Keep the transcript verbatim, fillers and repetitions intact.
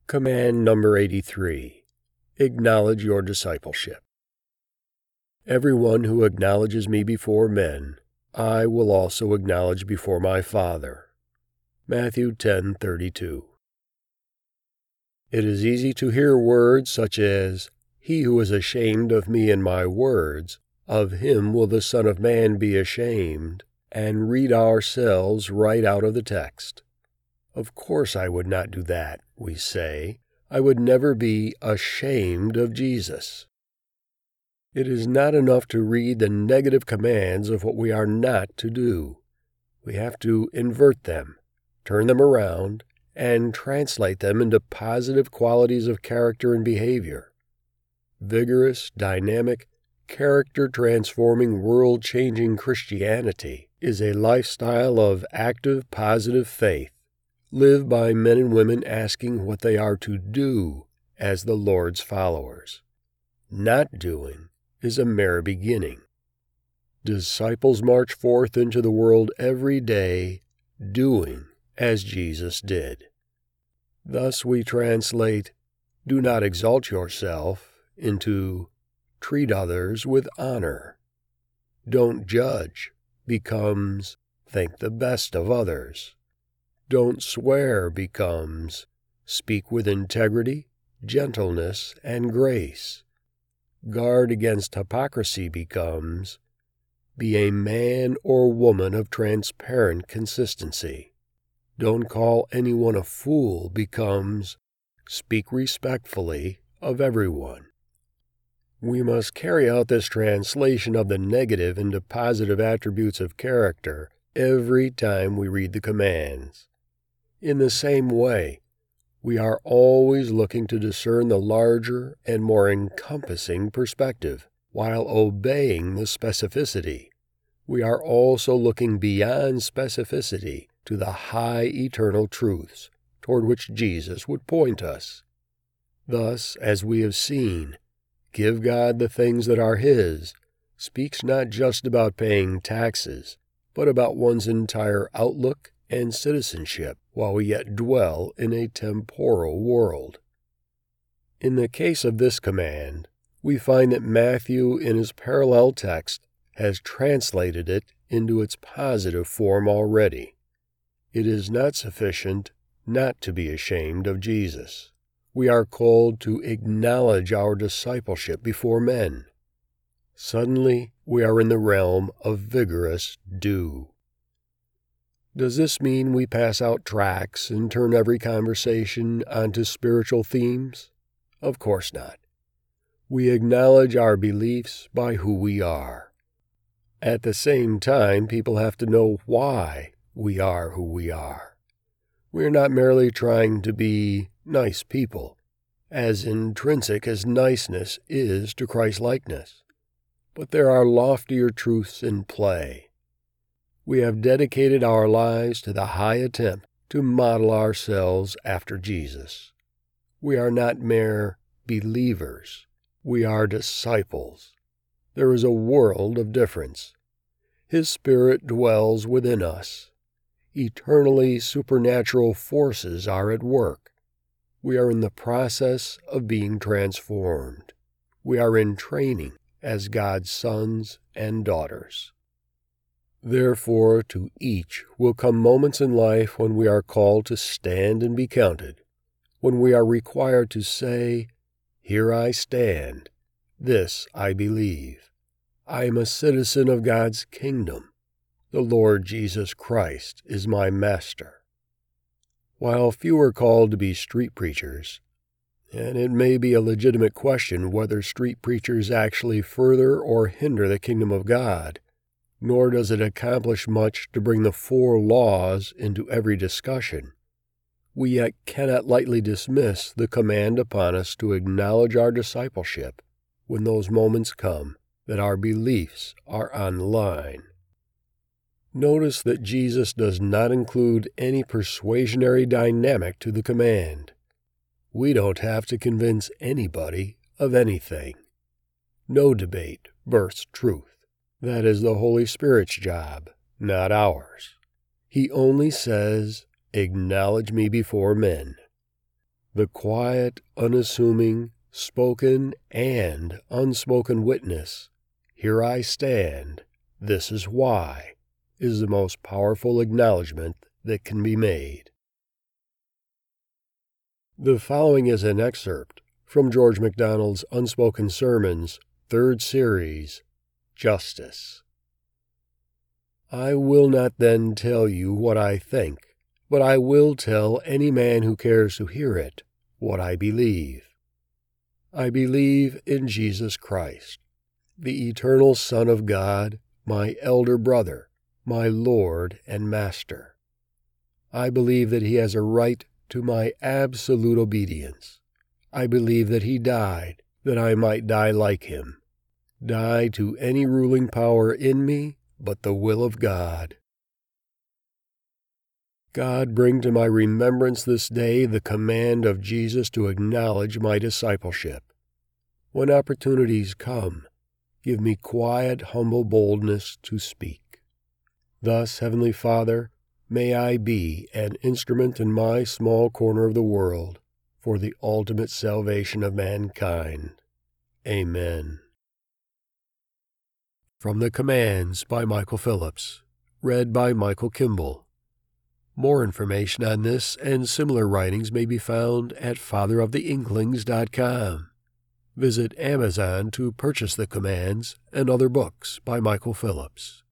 Command number eighty-three. Acknowledge your discipleship. Everyone who acknowledges me before men, I will also acknowledge before my Father. Matthew ten thirty-two. It is easy to hear words such as, "He who is ashamed of me and my words, of him will the Son of Man be ashamed," and read ourselves right out of the text. Of course I would not do that, we say. I would never be ashamed of Jesus. It is not enough to read the negative commands of what we are not to do. We have to invert them, turn them around, and translate them into positive qualities of character and behavior. Vigorous, dynamic, character-transforming, world-changing Christianity is a lifestyle of active, positive faith, lived by men and women asking what they are to do as the Lord's followers. Not doing is a mere beginning. Disciples march forth into the world every day, doing as Jesus did. Thus we translate, "Do not exalt yourself," into "treat others with honor." "Don't judge" becomes "think the best of others." "Don't swear" becomes "speak with integrity, gentleness, and grace." "Guard against hypocrisy" becomes "be a man or woman of transparent consistency." "Don't call anyone a fool" becomes "speak respectfully of everyone." We must carry out this translation of the negative into positive attributes of character every time we read the commands. In the same way, we are always looking to discern the larger and more encompassing perspective, while obeying the specificity. We are also looking beyond specificity to the high eternal truths toward which Jesus would point us. Thus, as we have seen, "Give God the things that are His" speaks not just about paying taxes, but about one's entire outlook and citizenship while we yet dwell in a temporal world. In the case of this command, we find that Matthew in his parallel text has translated it into its positive form already. It is not sufficient not to be ashamed of Jesus. We are called to acknowledge our discipleship before men. Suddenly, we are in the realm of vigorous do. Does this mean we pass out tracts and turn every conversation onto spiritual themes? Of course not. We acknowledge our beliefs by who we are. At the same time, people have to know why we are who we are. We are not merely trying to be nice people, as intrinsic as niceness is to Christ-likeness, but there are loftier truths in play. We have dedicated our lives to the high attempt to model ourselves after Jesus. We are not mere believers. We are disciples. There is a world of difference. His Spirit dwells within us. Eternally supernatural forces are at work. We are in the process of being transformed. We are in training as God's sons and daughters. Therefore, to each will come moments in life when we are called to stand and be counted, when we are required to say, "Here I stand. This I believe. I am a citizen of God's kingdom. The Lord Jesus Christ is my master." While few are called to be street preachers, and it may be a legitimate question whether street preachers actually further or hinder the kingdom of God, nor does it accomplish much to bring the four laws into every discussion, we yet cannot lightly dismiss the command upon us to acknowledge our discipleship when those moments come that our beliefs are on the line. Notice that Jesus does not include any persuasionary dynamic to the command. We don't have to convince anybody of anything. No debate births truth. That is the Holy Spirit's job, not ours. He only says, "Acknowledge me before men." The quiet, unassuming, spoken and unspoken witness, "Here I stand, this is why," is the most powerful acknowledgement that can be made. The following is an excerpt from George MacDonald's Unspoken Sermons, third series, Justice. I will not then tell you what I think, but I will tell any man who cares to hear it what I believe. I believe in Jesus Christ, the eternal Son of God, my elder brother, my Lord and Master. I believe that he has a right to my absolute obedience. I believe that he died that I might die like him, die to any ruling power in me but the will of God. God, bring to my remembrance this day the command of Jesus to acknowledge my discipleship. When opportunities come, give me quiet, humble boldness to speak. Thus, Heavenly Father, may I be an instrument in my small corner of the world for the ultimate salvation of mankind. Amen. From the Commands by Michael Phillips, read by Michael Kimball. More information on this and similar writings may be found at father of the inklings dot com. Visit Amazon to purchase the Commands and other books by Michael Phillips.